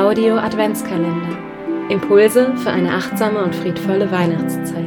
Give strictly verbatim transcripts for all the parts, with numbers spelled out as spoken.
Audio Adventskalender. Impulse für eine achtsame und friedvolle Weihnachtszeit.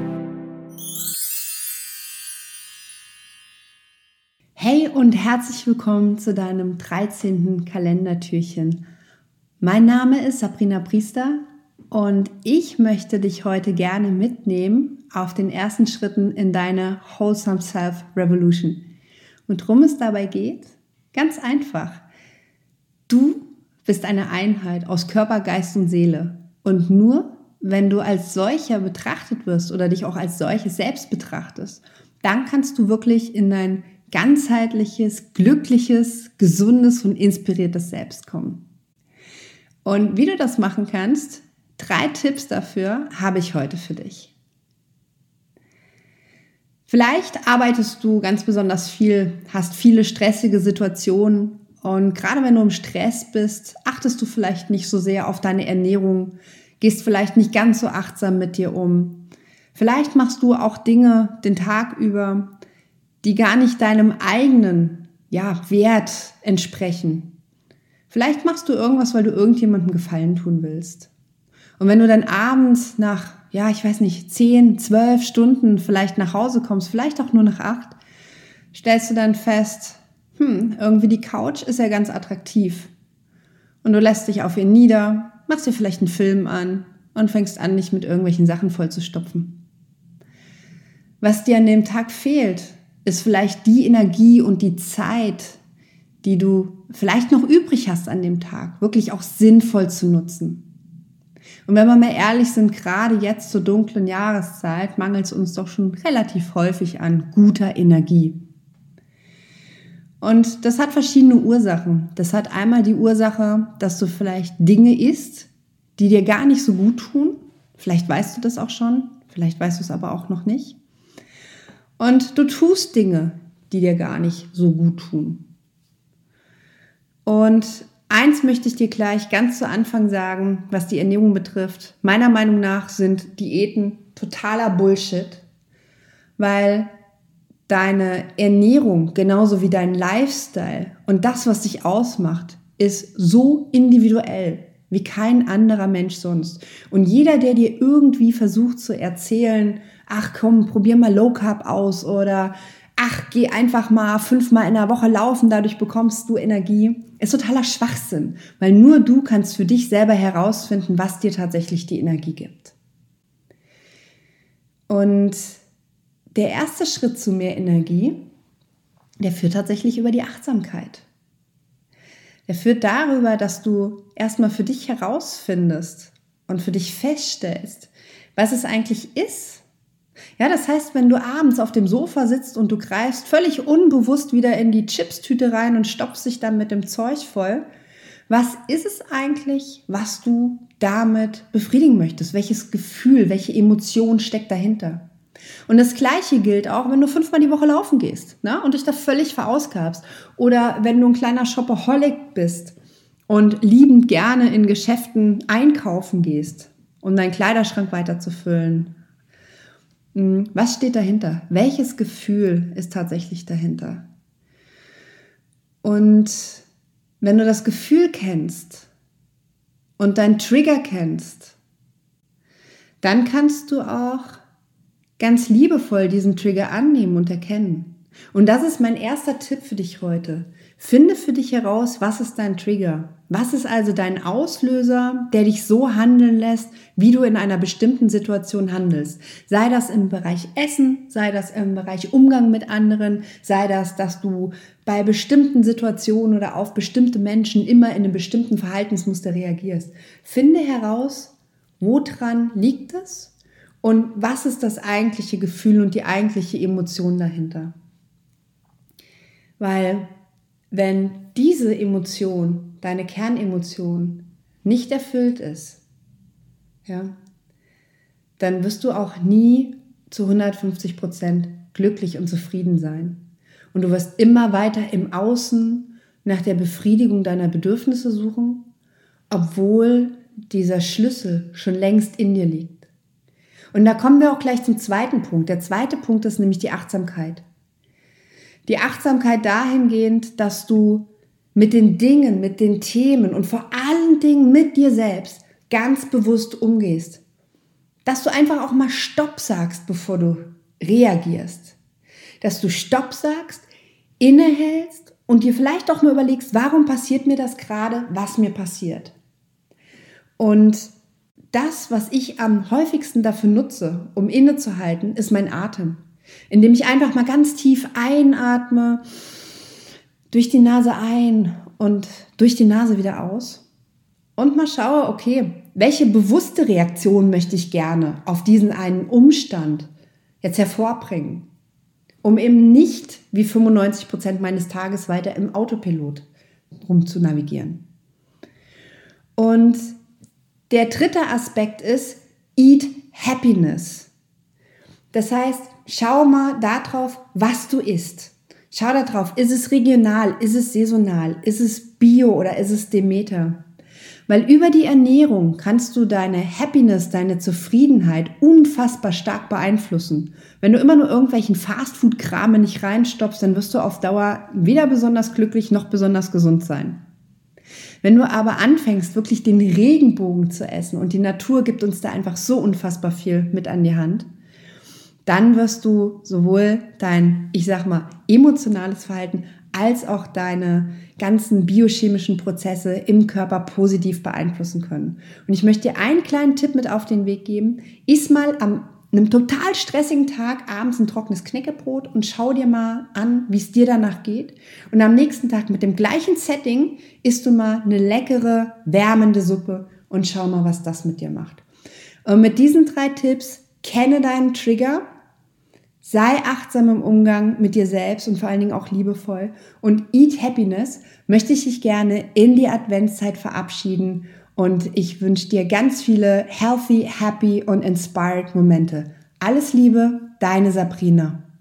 Hey und herzlich willkommen zu deinem dreizehnten Kalendertürchen. Mein Name ist Sabrina Priester und ich möchte dich heute gerne mitnehmen auf den ersten Schritten in deine Wholesome Self Revolution. Und worum es dabei geht? Ganz einfach. Du bist eine Einheit aus Körper, Geist und Seele. Und nur wenn du als solcher betrachtet wirst oder dich auch als solches selbst betrachtest, dann kannst du wirklich in dein ganzheitliches, glückliches, gesundes und inspiriertes Selbst kommen. Und wie du das machen kannst, drei Tipps dafür habe ich heute für dich. Vielleicht arbeitest du ganz besonders viel, hast viele stressige Situationen und gerade wenn du im Stress bist, achtest du vielleicht nicht so sehr auf deine Ernährung, gehst vielleicht nicht ganz so achtsam mit dir um. Vielleicht machst du auch Dinge den Tag über, die gar nicht deinem eigenen, ja, Wert entsprechen. Vielleicht machst du irgendwas, weil du irgendjemandem Gefallen tun willst. Und wenn du dann abends nach, ja, ich weiß nicht, zehn, zwölf Stunden vielleicht nach Hause kommst, vielleicht auch nur nach acht, stellst du dann fest, hm, irgendwie die Couch ist ja ganz attraktiv. Und du lässt dich auf ihr nieder, machst dir vielleicht einen Film an und fängst an, dich mit irgendwelchen Sachen vollzustopfen. Was dir an dem Tag fehlt, ist vielleicht die Energie und die Zeit, die du vielleicht noch übrig hast an dem Tag, wirklich auch sinnvoll zu nutzen. Und wenn wir mal ehrlich sind, gerade jetzt zur dunklen Jahreszeit mangelt es uns doch schon relativ häufig an guter Energie. Und das hat verschiedene Ursachen. Das hat einmal die Ursache, dass du vielleicht Dinge isst, die dir gar nicht so gut tun. Vielleicht weißt du das auch schon, vielleicht weißt du es aber auch noch nicht. Und du tust Dinge, die dir gar nicht so gut tun. Und eins möchte ich dir gleich ganz zu Anfang sagen, was die Ernährung betrifft. Meiner Meinung nach sind Diäten totaler Bullshit, weil deine Ernährung, genauso wie dein Lifestyle und das, was dich ausmacht, ist so individuell wie kein anderer Mensch sonst. Und jeder, der dir irgendwie versucht zu erzählen, ach komm, probier mal Low Carb aus oder ach, geh einfach mal fünfmal in der Woche laufen, dadurch bekommst du Energie, ist totaler Schwachsinn, weil nur du kannst für dich selber herausfinden, was dir tatsächlich die Energie gibt. Und der erste Schritt zu mehr Energie, der führt tatsächlich über die Achtsamkeit. Der führt darüber, dass du erstmal für dich herausfindest und für dich feststellst, was es eigentlich ist. Ja, das heißt, wenn du abends auf dem Sofa sitzt und du greifst völlig unbewusst wieder in die Chipstüte rein und stopfst dich dann mit dem Zeug voll, was ist es eigentlich, was du damit befriedigen möchtest? Welches Gefühl, welche Emotion steckt dahinter? Und das Gleiche gilt auch, wenn du fünfmal die Woche laufen gehst, ne, und dich da völlig verausgabst. Oder wenn du ein kleiner Shopaholic bist und liebend gerne in Geschäften einkaufen gehst, um deinen Kleiderschrank weiterzufüllen. Was steht dahinter? Welches Gefühl ist tatsächlich dahinter? Und wenn du das Gefühl kennst und deinen Trigger kennst, dann kannst du auch ganz liebevoll diesen Trigger annehmen und erkennen. Und das ist mein erster Tipp für dich heute. Finde für dich heraus, was ist dein Trigger? Was ist also dein Auslöser, der dich so handeln lässt, wie du in einer bestimmten Situation handelst? Sei das im Bereich Essen, sei das im Bereich Umgang mit anderen, sei das, dass du bei bestimmten Situationen oder auf bestimmte Menschen immer in einem bestimmten Verhaltensmuster reagierst. Finde heraus, woran liegt es? Und was ist das eigentliche Gefühl und die eigentliche Emotion dahinter? Weil wenn diese Emotion, deine Kernemotion, nicht erfüllt ist, ja, dann wirst du auch nie zu hundertfünfzig Prozent glücklich und zufrieden sein. Und du wirst immer weiter im Außen nach der Befriedigung deiner Bedürfnisse suchen, obwohl dieser Schlüssel schon längst in dir liegt. Und da kommen wir auch gleich zum zweiten Punkt. Der zweite Punkt ist nämlich die Achtsamkeit. Die Achtsamkeit dahingehend, dass du mit den Dingen, mit den Themen und vor allen Dingen mit dir selbst ganz bewusst umgehst. Dass du einfach auch mal Stopp sagst, bevor du reagierst. Dass du Stopp sagst, innehältst und dir vielleicht auch mal überlegst, warum passiert mir das gerade, was mir passiert. Und das, was ich am häufigsten dafür nutze, um innezuhalten, ist mein Atem. Indem ich einfach mal ganz tief einatme, durch die Nase ein und durch die Nase wieder aus. Und mal schaue, okay, welche bewusste Reaktion möchte ich gerne auf diesen einen Umstand jetzt hervorbringen, um eben nicht wie fünfundneunzig Prozent meines Tages weiter im Autopilot rumzunavigieren. Und der dritte Aspekt ist Eat Happiness. Das heißt, schau mal darauf, was du isst. Schau darauf, ist es regional, ist es saisonal, ist es Bio oder ist es Demeter? Weil über die Ernährung kannst du deine Happiness, deine Zufriedenheit unfassbar stark beeinflussen. Wenn du immer nur irgendwelchen Fastfood-Krame nicht reinstopfst, dann wirst du auf Dauer weder besonders glücklich noch besonders gesund sein. Wenn du aber anfängst, wirklich den Regenbogen zu essen und die Natur gibt uns da einfach so unfassbar viel mit an die Hand, dann wirst du sowohl dein, ich sag mal, emotionales Verhalten als auch deine ganzen biochemischen Prozesse im Körper positiv beeinflussen können. Und ich möchte dir einen kleinen Tipp mit auf den Weg geben. Iss mal am einem total stressigen Tag abends ein trockenes Knäckebrot und schau dir mal an, wie es dir danach geht. Und am nächsten Tag mit dem gleichen Setting isst du mal eine leckere, wärmende Suppe und schau mal, was das mit dir macht. Und mit diesen drei Tipps kenne deinen Trigger, sei achtsam im Umgang mit dir selbst und vor allen Dingen auch liebevoll. Und Eat Happiness möchte ich dich gerne in die Adventszeit verabschieden. Und ich wünsche dir ganz viele healthy, happy und inspired Momente. Alles Liebe, deine Sabrina.